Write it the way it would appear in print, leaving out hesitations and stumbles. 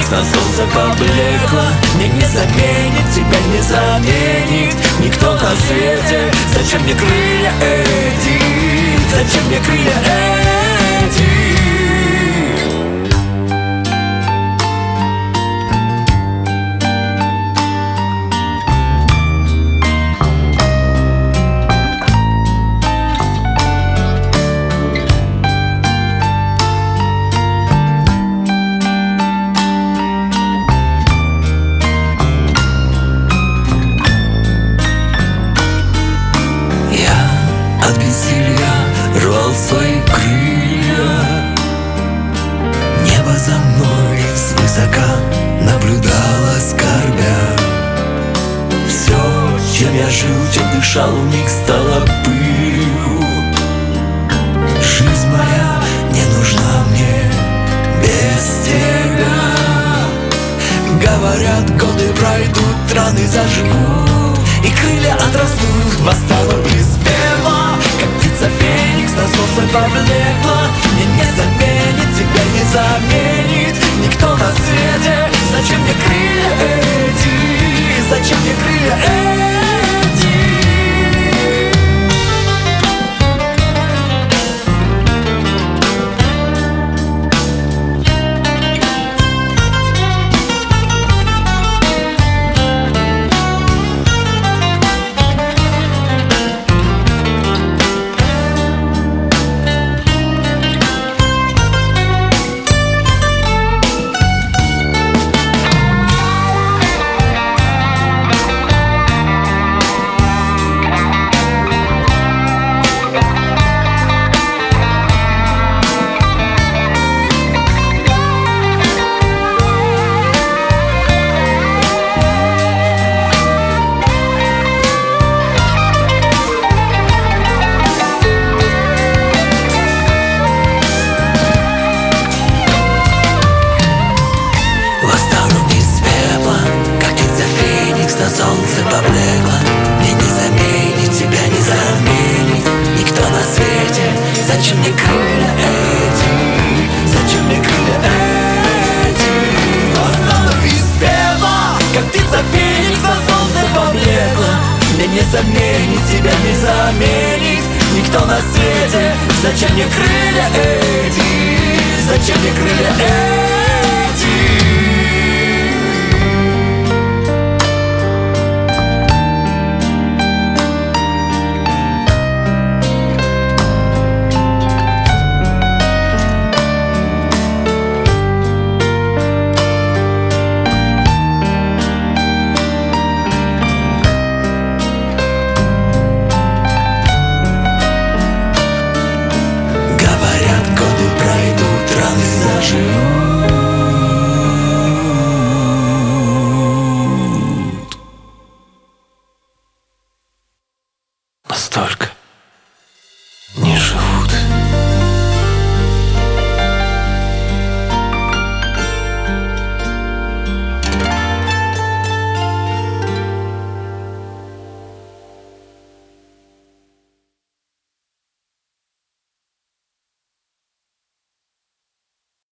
феникс на солнце поблекла. Мне не заменит, тебя не заменит никто на свете. Зачем мне крылья эти? Зачем мне крылья эти? От бессилия рвал свои крылья. Небо за мной свысока наблюдало, скорбя. Все, чем я жил, чем дышал, вмиг стало пылью. Жизнь моя не нужна мне без тебя. Говорят, годы пройдут, раны заживут, и крылья отрастут, восстанут без пепла. Как птица феникс на солнце поблекла. Мне не заменит, тебя не заменит никто на свете. Зачем мне крылья эти? Зачем мне крылья эти? Солнце поблекло. Мне не заменит, тебя не заменит никто на свете. Зачем мне крылья эти? Зачем мне крылья эти? Останусь без пепла, как птица феникс на солнце поблекла. Мне не заменит, тебя не заменит никто на свете. Зачем мне крылья эти? Зачем мне крылья эти?